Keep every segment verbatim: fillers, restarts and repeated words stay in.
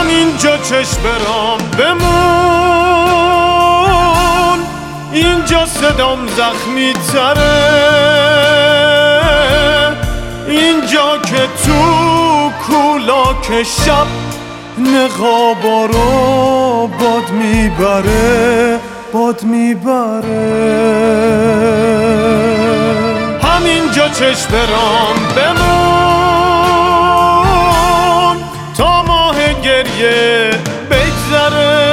همینجا چشم برام بمون، اینجا صدام زخمی تره، اینجا که تو کولاک شب نقابا رو باد میبره، باد میبره. همینجا چشم برام بمون تا ماه گریه بگذره،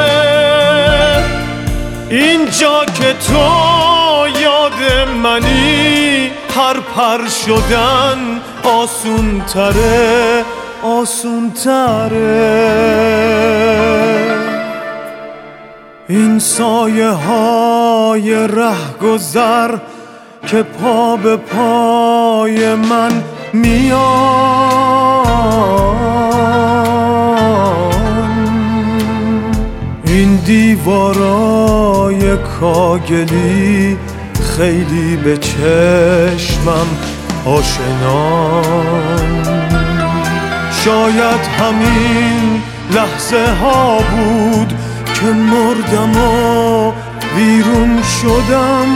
اینجا که تو یاد منی هر پر شدن آسون تره، آسون تره. این سایه های رهگذر که پا به پای من میان، این دیوارای کاگلی خیلی به چشمم آشنان. شاید همین لحظه ها بود که مردم و ویرون شدم،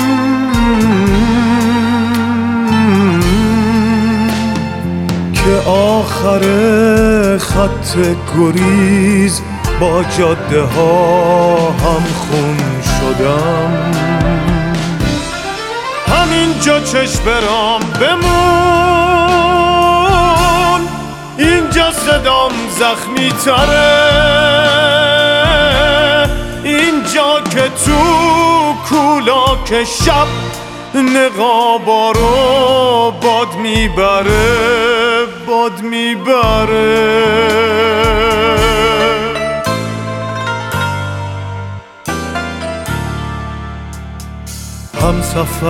که آخر خط گریز با جاده ها هم خون شدم. همینجا چشم برام بمون، اینجا صدام زخمی تره، اینجا که تو کولاک شب نقابا رو باد میبره، باد میبره. هم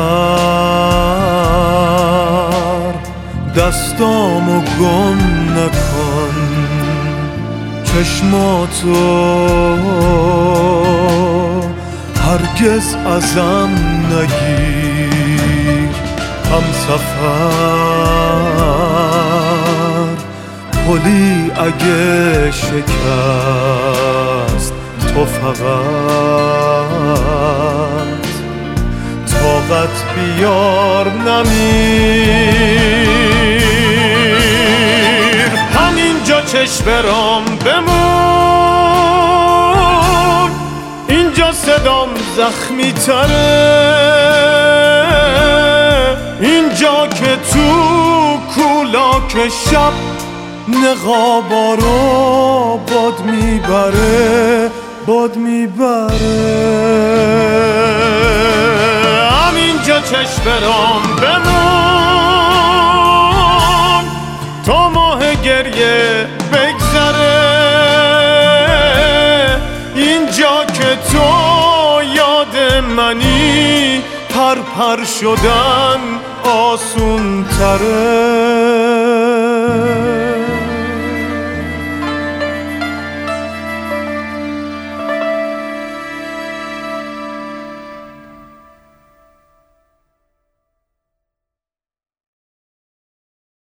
سفر دستامو گم نکن، چشماتو هرگز ازم نگیر. هم سفر پلی اگه شکست تو فقط طاقت بیار نمیر. همینجا چشم برام بمون، اینجا صدام زخمی تره، اینجا که تو کولاک شب نقابا رو باد میبره، باد میبره. همینجا چشم برام بمون تا ماه گریه بگذره، اینجا که تو یاد منی پر پر شدن آسون تره.